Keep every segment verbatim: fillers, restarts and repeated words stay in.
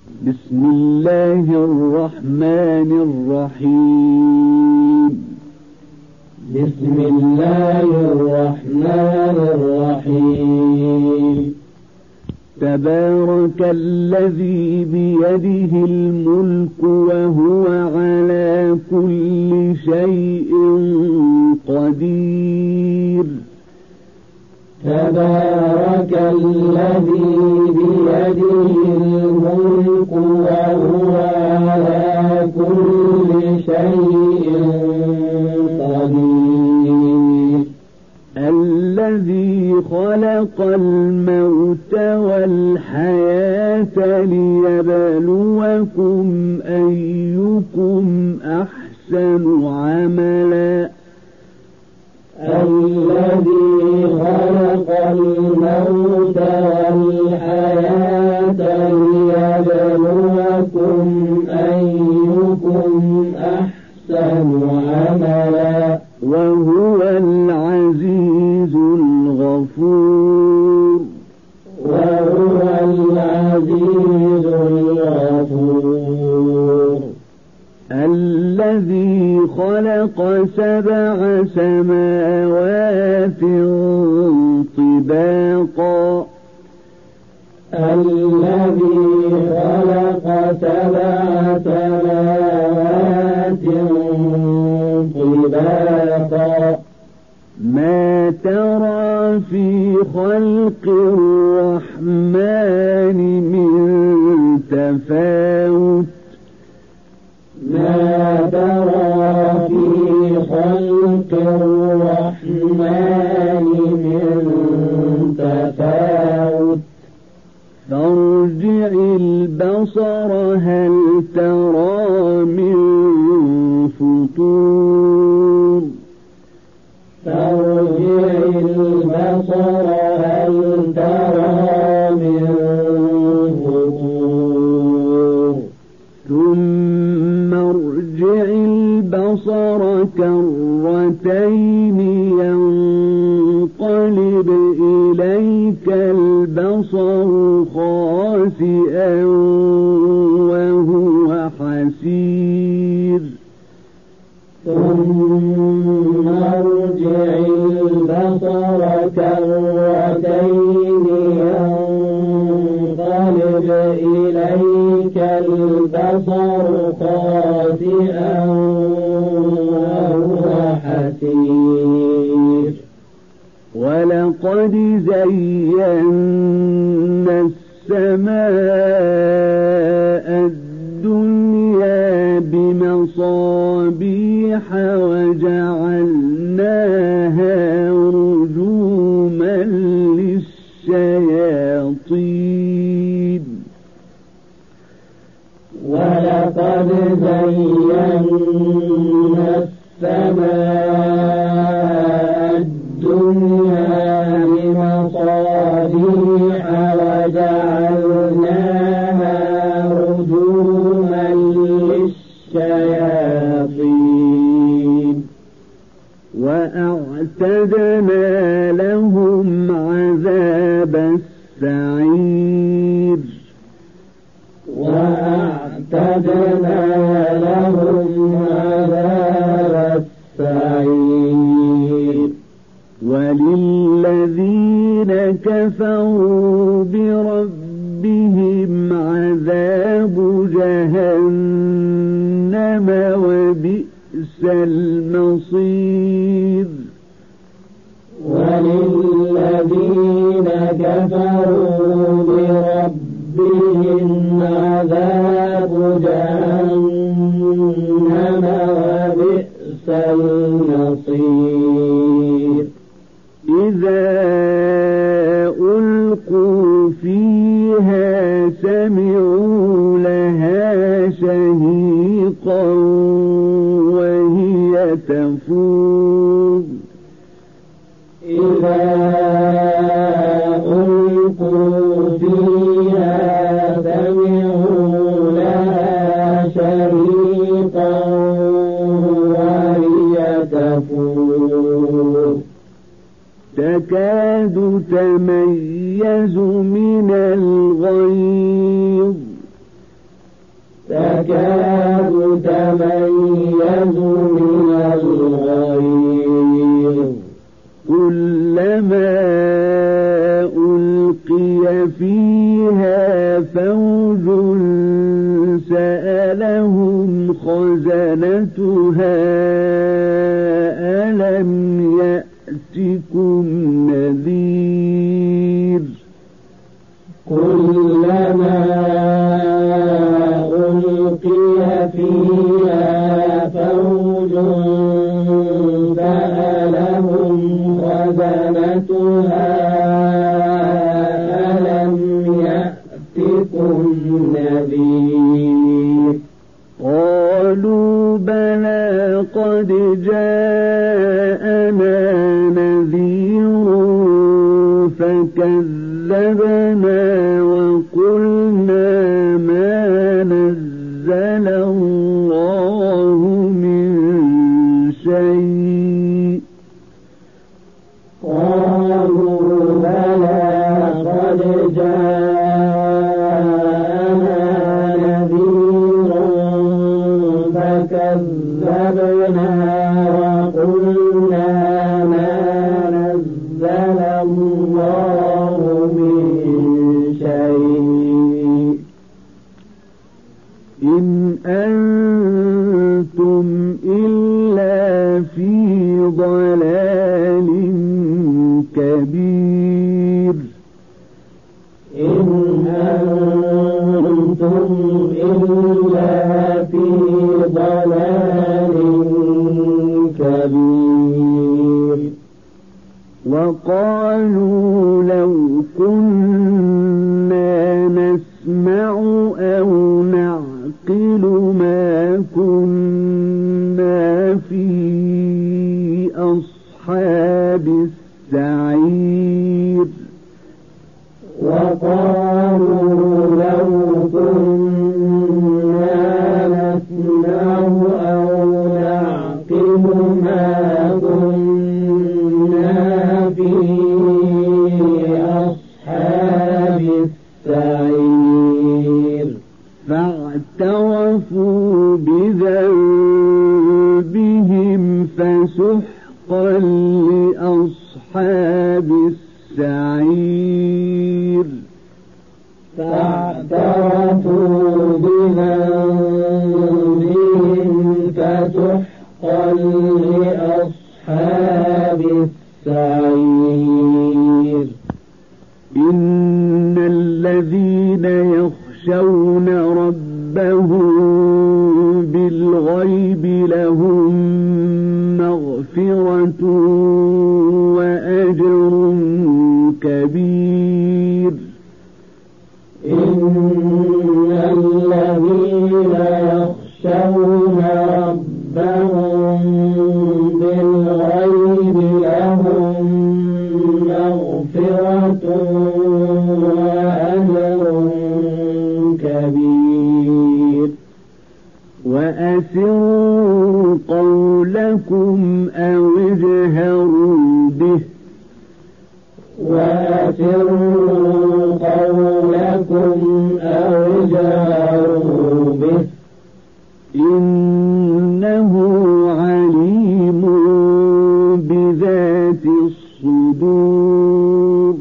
بسم الله الرحمن الرحيم. بسم الله الرحمن الرحيم. تبارك الذي بيده الملك وهو على كل شيء قدير. تبارك الذي بيده الملك وهو على كل شيء قدير. الذي خلق الموت والحياة ليبلوكم أيكم أحسن عملا. الذي خلق الموت والحياة ليبلوكم أيكم أحسن عملا وهو العزيز الغفور. وهو العزيز الغفور. الذي خلق سبع سماوات طباقا. الذي خلق سبع سماوات طباقا. ما ترى في خلق الرحمن من تفاوت. ما ترى في خلق الرحمن من تفاوت. فارجع البصر هل ترى من فطور. فارجع البصر هل ترى من فطور. ثم ارجع البصر كرتين ينقلب إليك البصر خاسئا وهو حسير. ثم ارجع البصر كرتين ينقلب إليك البصر خاسئا وهو حسير. ولقد زينا السماء الدنيا بمصابيح وجعلناها رجوما للشياطين. ولقد زينا السماء الدنيا بمصابيح وجعلناها رجوما للشياطين. وأعتدنا لهم عذاب السعير. وأعتدنا لهم عذاب السعير. وللذين كفروا بربهم عذاب جهنم وبئس المصير. وللذين كفروا بربهم عذاب جهنم وبئس المصير. إذا ألقوا فيها سمعوا لها شهيقا وهي تفور. إذا ألقوا فيها سمعوا لها شهيقا وهي تفور. تكاد تميز من الغيظ تكاد تميز من الغيظ كلما ألقي فيها فوج سألهم خزنتها ألم يأتكم نذير كلما ألقي فيها فوج سألهم خزنتها ألم يأتكم نذير قالوا بلى قد جاءنا نذير فكذبنا وقلنا ما نزل الله من شيء قالوا بلى قد جاءنا نذير فكذبنا وقلنا ما نزل الله من شيء إن أنتم إلا في ضلال كبير إن أنتم إلا في ضلال كبير وقالوا لو كنا نسمع أو نعقل ما كنا في أصحاب السعير وقالوا لو كنا نسمع أو نعقل ما كنا في أصحاب السعير فاعترفوا بذنبهم فسحقا لأصحاب السعير فاعترفوا بذنبهم فسحقا لأصحاب السعير إن الذين يخشون ربهم بالغيب لهم مغفرة وأجر كبير إن الذين يخشون ربهم بالغيب لهم مغفرة وأجر كبير وأسروا قولكم أو اجهروا به وأسروا قولكم أو اجهروا به إنه عليم بذات الصدور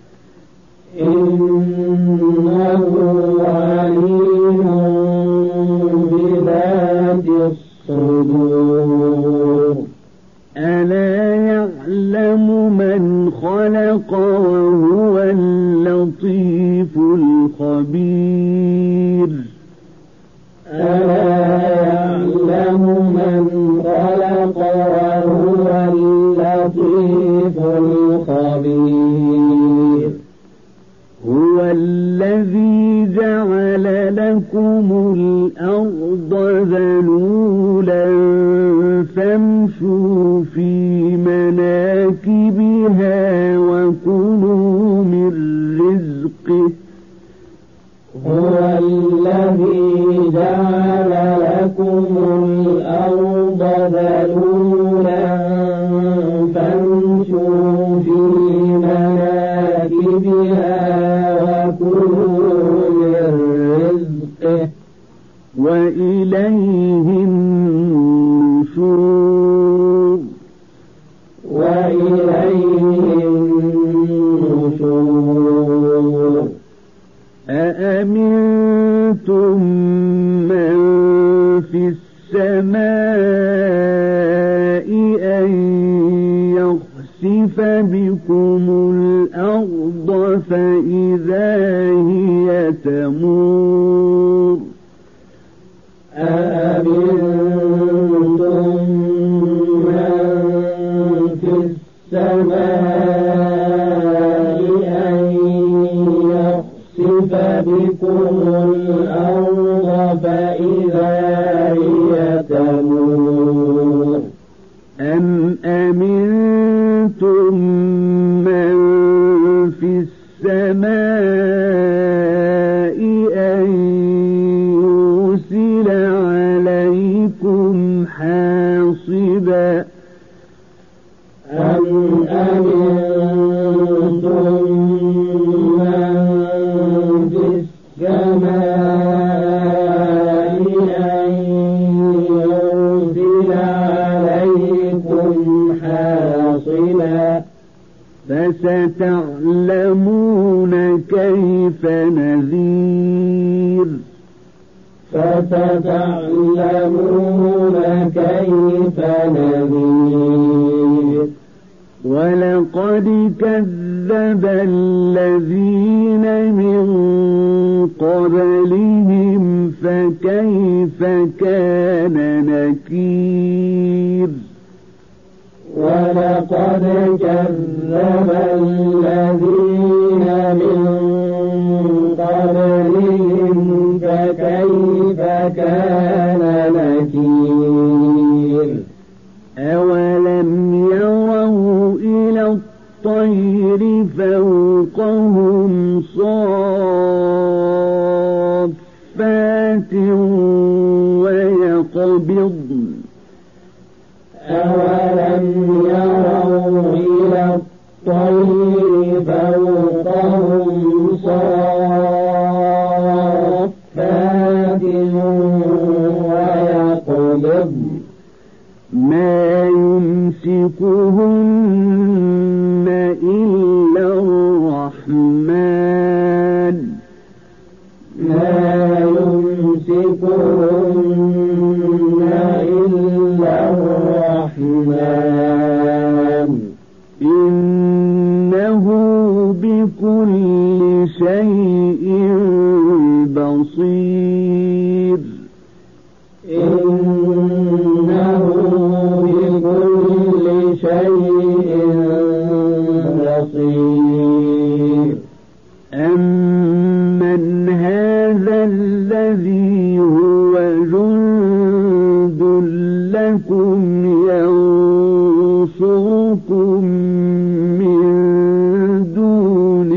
إنه عليم بذات الصدور ألا يعلم من خلق وهو اللطيف الخبير ألا يعلم من خلق وهو اللطيف الخبير هو الذي جعل لكم الأرض ذلولا فامشوا في مناكبها وكلوا من رزقه هو الذي جعل لكم الأرض ذلولا فامشوا في مناكبها وكلوا من رزقه وإليه النشور وإليه النشور أأمنتم من في السماء أن يخسف بكم الأرض فإذا هي تمور أأمنتم من في السماء أن يخسف بكم الأرض فإذا هي تمور أم أمنتم من في السماء أن يرسل عليكم حاصبا أم أمنتم من في السماء أن يرسل عليكم حاصبا فستعلمون كيف نذير فستعلمون كيف نذير ولقد كذب الذين من قبلهم فكيف كان نكير ولقد كذب الذين من قبلهم فكيف كان نكير أولم يروا إلى الطير فوقهم صافات ويقبضن أولم يروا إلى الطير فوقهم صافات ويقبضن ما يمسكهن إلا الرحمن ما يمسكهن إلا الرحمن إنه بكل شيء بصير إنه بكل شيء بصير أمن هذا الذي هو جند لكم ينصركم من دون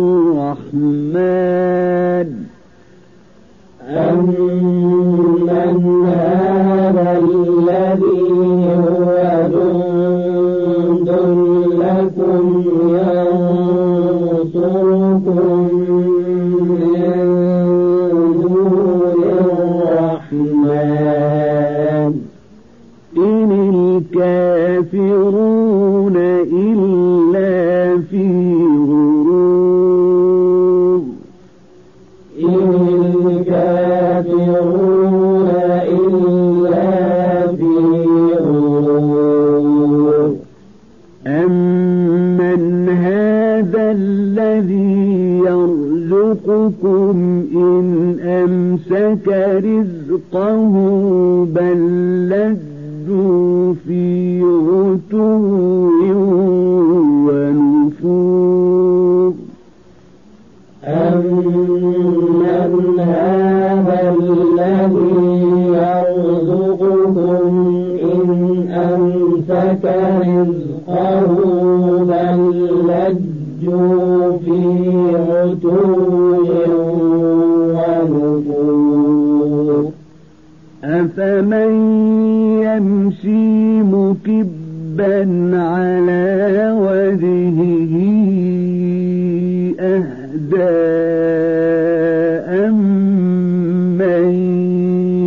الرحمن أمن هذا الذي هو جند لكم ينصركم من دون الرحمن إن الكافرون إلا في غرور إن الكافرون إلا في غرور أمن هذا الذي يرزقكم إن أمسك رزقه بل لجوا في عتو ونفور أمن هذا الذي يرزقكم إن أمسك رزقه بل لجوا في عتو ونفور أفمن يمشي مكبا على وجهه أهدى أمن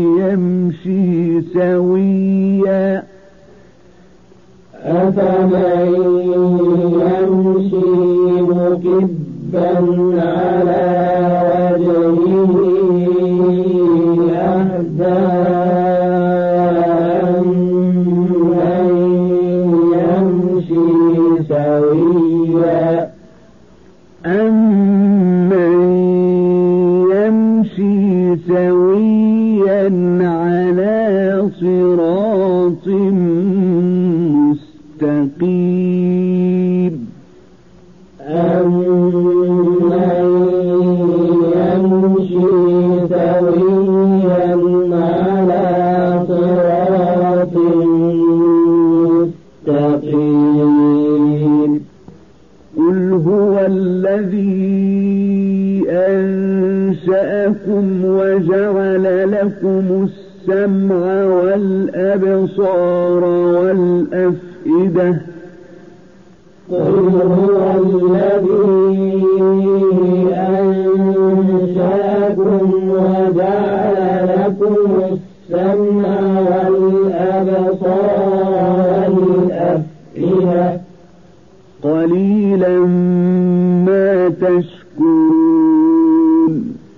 أفمن يمشي مكبا على وجهه أهدى أمن يمشي سويا أمن يمشي سويا على صراط مستقيم أمن يمشي سويا على صراط مستقيم قل هو الذي أنشأكم وجعل لكم السمع والأبصار والأفئدة قل هو الذي أنشأكم وجعل لكم السمع والأبصار والأفئدة قليلا ما تشكرون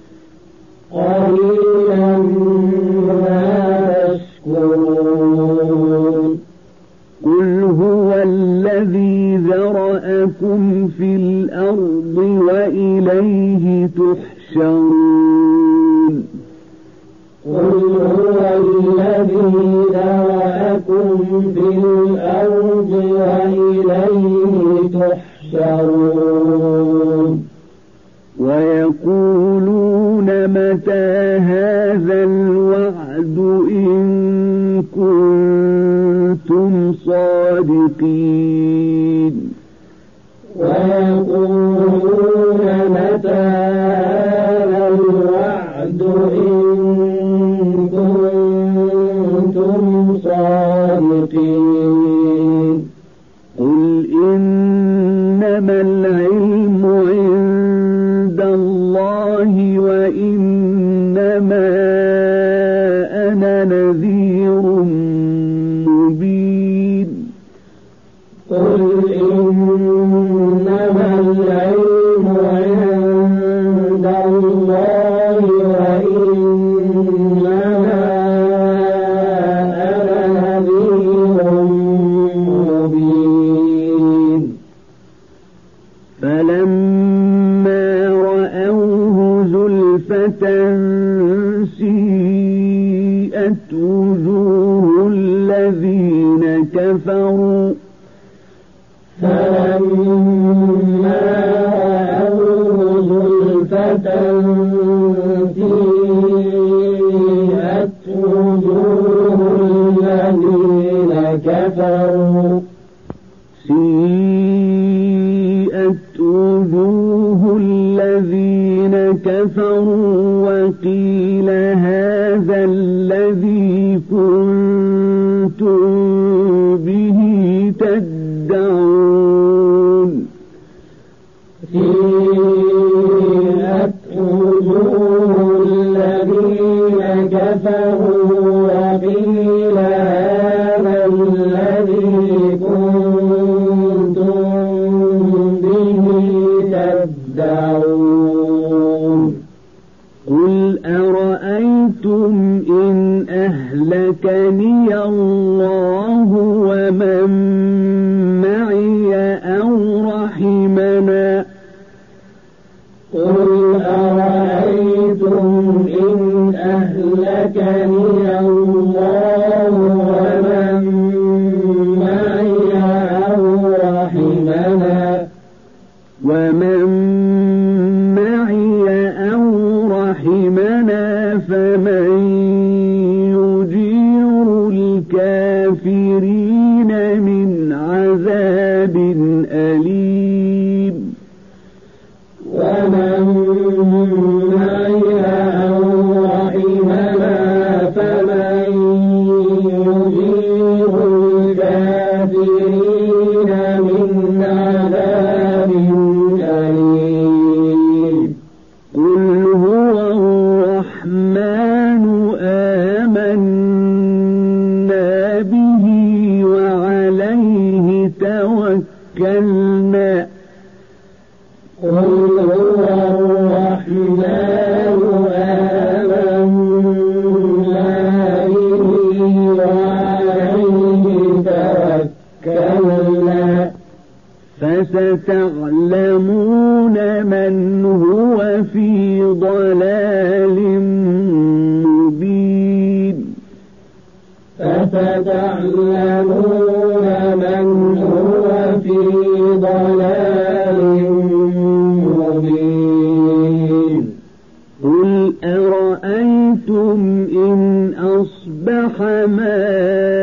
قليلا ما تشكرون قل هو الذي ذرأكم في الأرض وإليه تحشرون قل هو الذي ذرأكم في الأرض وإليه تحشرون ويقولون متى هذا الوعد إن كنتم صادقين ويقولون متى هذا الوعد إن كنتم صادقين قل إنما العلم عند الله وإنما أنا نذير مبين قل إنما العلم عند الله وإنما أنا نذير مبين فلما رأوه زلفة سيئت وجوه الذين كفروا فلما رأوه زلفة سيئت وجوه الذين كفروا سيئت وجوه الذين كفروا وقيل هذا الذي كنتم به تدعون سيئت وجوه الذين كفروا وقيل هذا الذي كنتم به تدعون قل أرأيتم إن أهلكني الله ومن معي أو رحمنا قل أرأيتم إن أهلكني الله ومن معي أو رحمنا ومن معي أو رحمنا فمن يجير الكافرين من عذاب أليم ومن معي أو رحمنا فمن يجير الكافرين من عذاب أليم قل هو الرحمن آمنا به وعليه فتعلمون من هو في ضلال مبين قل أرأيتم إن أصبح ماؤكم